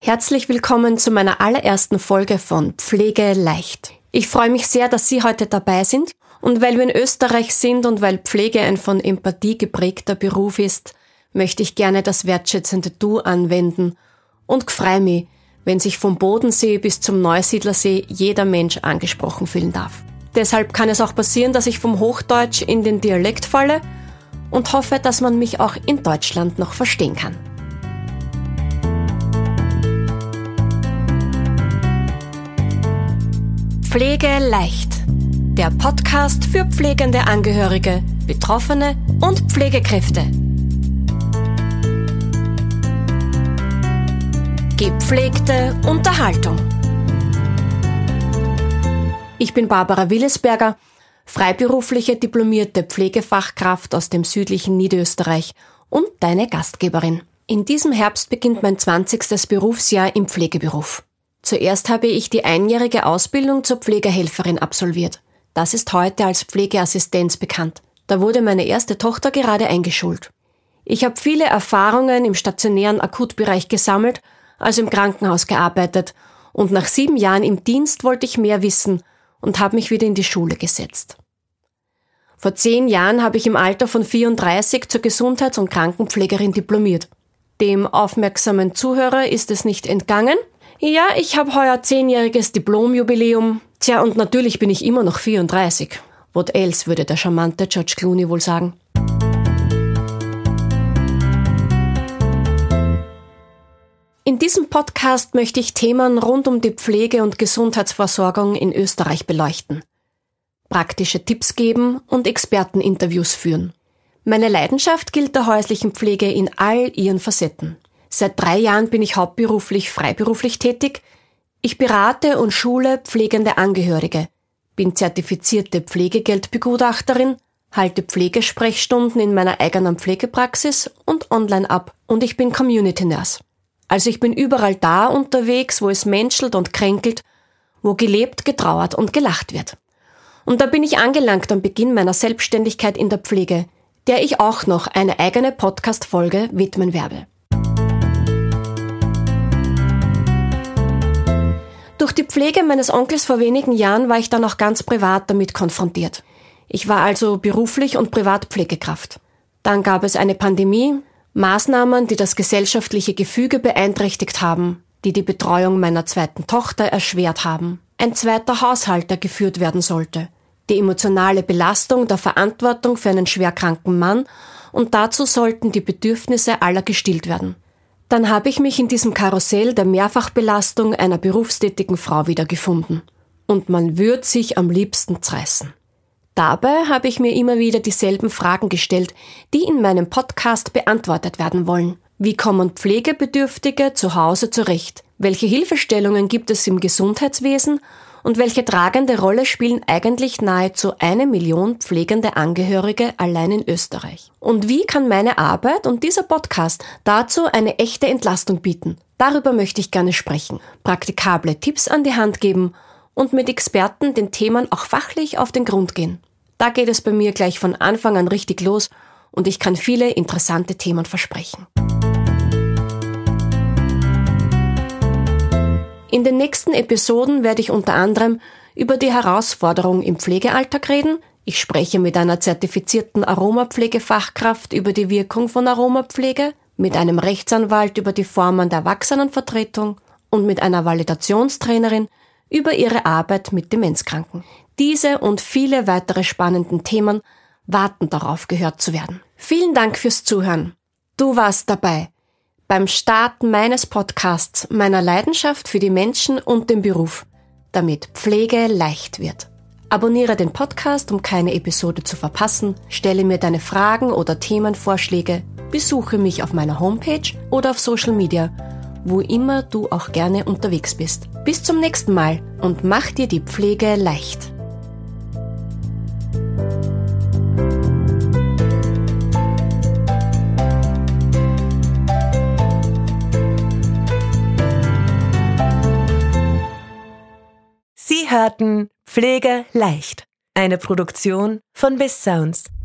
Herzlich willkommen zu meiner allerersten Folge von Pflege leicht. Ich freue mich sehr, dass Sie heute dabei sind. Und weil wir in Österreich sind und weil Pflege ein von Empathie geprägter Beruf ist, möchte ich gerne das wertschätzende Du anwenden und freue mich, wenn sich vom Bodensee bis zum Neusiedlersee jeder Mensch angesprochen fühlen darf. Deshalb kann es auch passieren, dass ich vom Hochdeutsch in den Dialekt falle und hoffe, dass man mich auch in Deutschland noch verstehen kann. Pflege leicht. Der Podcast für pflegende Angehörige, Betroffene und Pflegekräfte. Gepflegte Unterhaltung. Ich bin Barbara Willesberger, freiberufliche diplomierte Pflegefachkraft aus dem südlichen Niederösterreich und deine Gastgeberin. In diesem Herbst beginnt mein 20. Berufsjahr im Pflegeberuf. Zuerst habe ich die einjährige Ausbildung zur Pflegehelferin absolviert. Das ist heute als Pflegeassistenz bekannt. Da wurde meine erste Tochter gerade eingeschult. Ich habe viele Erfahrungen im stationären Akutbereich gesammelt, also im Krankenhaus gearbeitet, und nach 7 Jahren im Dienst wollte ich mehr wissen und habe mich wieder in die Schule gesetzt. Vor 10 Jahren habe ich im Alter von 34 zur Gesundheits- und Krankenpflegerin diplomiert. Dem aufmerksamen Zuhörer ist es nicht entgangen. Ja, ich habe heuer 10-jähriges Diplomjubiläum. Tja, und natürlich bin ich immer noch 34. What else, würde der charmante George Clooney wohl sagen. In diesem Podcast möchte ich Themen rund um die Pflege- und Gesundheitsversorgung in Österreich beleuchten, praktische Tipps geben und Experteninterviews führen. Meine Leidenschaft gilt der häuslichen Pflege in all ihren Facetten. Seit 3 Jahren bin ich hauptberuflich freiberuflich tätig. Ich berate und schule pflegende Angehörige, bin zertifizierte Pflegegeldbegutachterin, halte Pflegesprechstunden in meiner eigenen Pflegepraxis und online ab und ich bin Community Nurse. Also ich bin überall da unterwegs, wo es menschelt und kränkelt, wo gelebt, getrauert und gelacht wird. Und da bin ich angelangt am Beginn meiner Selbstständigkeit in der Pflege, der ich auch noch eine eigene Podcast-Folge widmen werde. Durch die Pflege meines Onkels vor wenigen Jahren war ich dann auch ganz privat damit konfrontiert. Ich war also beruflich und privat Pflegekraft. Dann gab es eine Pandemie, Maßnahmen, die das gesellschaftliche Gefüge beeinträchtigt haben, die die Betreuung meiner zweiten Tochter erschwert haben, ein zweiter Haushalt, der geführt werden sollte, die emotionale Belastung der Verantwortung für einen schwerkranken Mann und dazu sollten die Bedürfnisse aller gestillt werden. Dann habe ich mich in diesem Karussell der Mehrfachbelastung einer berufstätigen Frau wiedergefunden. Und man würde sich am liebsten zerreißen. Dabei habe ich mir immer wieder dieselben Fragen gestellt, die in meinem Podcast beantwortet werden wollen. Wie kommen Pflegebedürftige zu Hause zurecht? Welche Hilfestellungen gibt es im Gesundheitswesen? Und welche tragende Rolle spielen eigentlich nahezu 1 Million pflegende Angehörige allein in Österreich? Und wie kann meine Arbeit und dieser Podcast dazu eine echte Entlastung bieten? Darüber möchte ich gerne sprechen, praktikable Tipps an die Hand geben und mit Experten den Themen auch fachlich auf den Grund gehen. Da geht es bei mir gleich von Anfang an richtig los und ich kann viele interessante Themen versprechen. In den nächsten Episoden werde ich unter anderem über die Herausforderungen im Pflegealltag reden. Ich spreche mit einer zertifizierten Aromapflegefachkraft über die Wirkung von Aromapflege, mit einem Rechtsanwalt über die Formen der Erwachsenenvertretung und mit einer Validationstrainerin über ihre Arbeit mit Demenzkranken. Diese und viele weitere spannende Themen warten darauf, gehört zu werden. Vielen Dank fürs Zuhören. Du warst dabei beim Start meines Podcasts, meiner Leidenschaft für die Menschen und den Beruf, damit Pflege leicht wird. Abonniere den Podcast, um keine Episode zu verpassen, stelle mir deine Fragen oder Themenvorschläge, besuche mich auf meiner Homepage oder auf Social Media, wo immer du auch gerne unterwegs bist. Bis zum nächsten Mal und mach dir die Pflege leicht. Sie hörten Pflege leicht, eine Produktion von BizSounds.